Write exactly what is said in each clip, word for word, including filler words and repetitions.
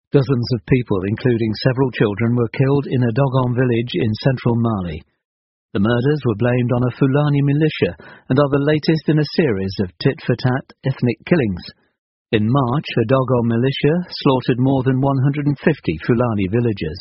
Dozens of people, including several children, were killed in a Dogon village in central Mali. The murders were blamed on a Fulani militia and are the latest in a series of tit-for-tat ethnic killings. In March, a Dogon militia slaughtered more than one hundred fifty Fulani villagers.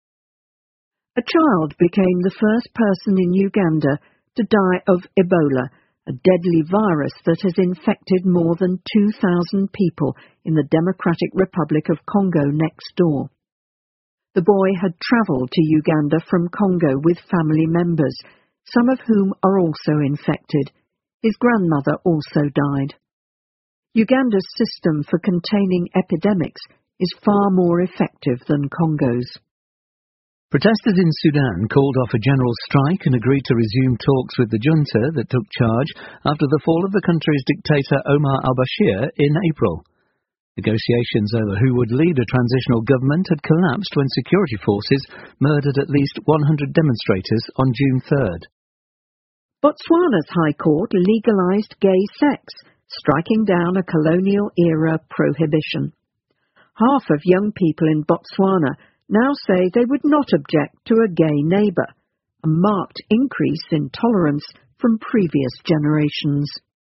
A child became the first person in Uganda to die of Ebola, a deadly virus that has infected more than two thousand people in the Democratic Republic of Congo next door. The boy had travelled to Uganda from Congo with family members, some of whom are also infected. His grandmother also died. Uganda's system for containing epidemics is far more effective than Congo's. Protesters in Sudan called off a general strike and agreed to resume talks with the junta that took charge after the fall of the country's dictator Omar al-Bashir in April. Negotiations over who would lead a transitional government had collapsed when security forces murdered at least one hundred demonstrators on June third. Botswana's High Court legalised gay sex, striking down a colonial-era prohibition. Half of young people in Botswana now say they would not object to a gay neighbour, a marked increase in tolerance from previous generations.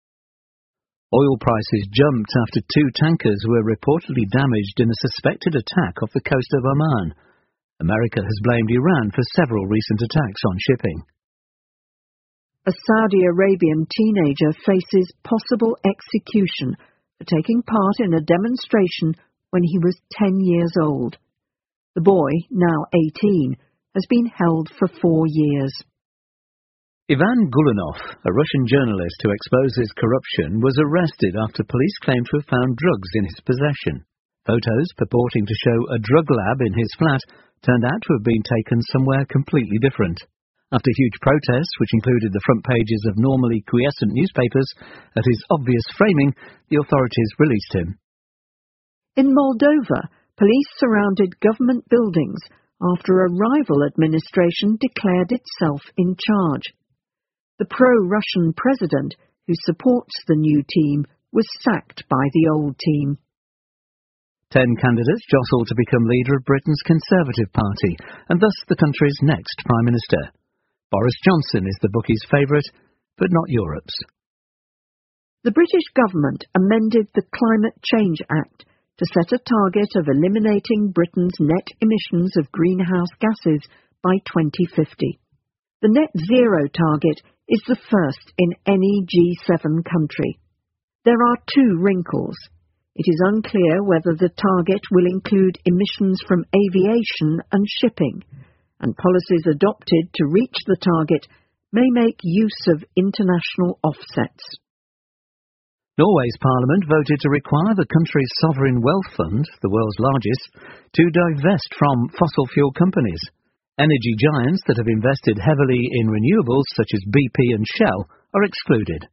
Oil prices jumped after two tankers were reportedly damaged in a suspected attack off the coast of Oman. America has blamed Iran for several recent attacks on shipping. A Saudi Arabian teenager faces possible execution for taking part in a demonstration when he was ten years old. The boy, now eighteen, has been held for four years. Ivan Gulanov, a Russian journalist who exposes corruption, was arrested after police claimed to have found drugs in his possession. Photos purporting to show a drug lab in his flat turned out to have been taken somewhere completely different. After huge protests, which included the front pages of normally quiescent newspapers, at his obvious framing, the authorities released him. In Moldova, police surrounded government buildings after a rival administration declared itself in charge. The pro-Russian president, who supports the new team, was sacked by the old team. Ten candidates jostled to become leader of Britain's Conservative Party, and thus the country's next Prime Minister. Boris Johnson is the bookie's favourite, but not Europe's. The British government amended the Climate Change Act to set a target of eliminating Britain's net emissions of greenhouse gases by twenty fifty. The net zero target is the first in any G seven country. There are two wrinkles. It is unclear whether the target will include emissions from aviation and shipping, and policies adopted to reach the target may make use of international offsets. Norway's parliament voted to require the country's sovereign wealth fund, the world's largest, to divest from fossil fuel companies. Energy giants that have invested heavily in renewables such as B P and Shell are excluded.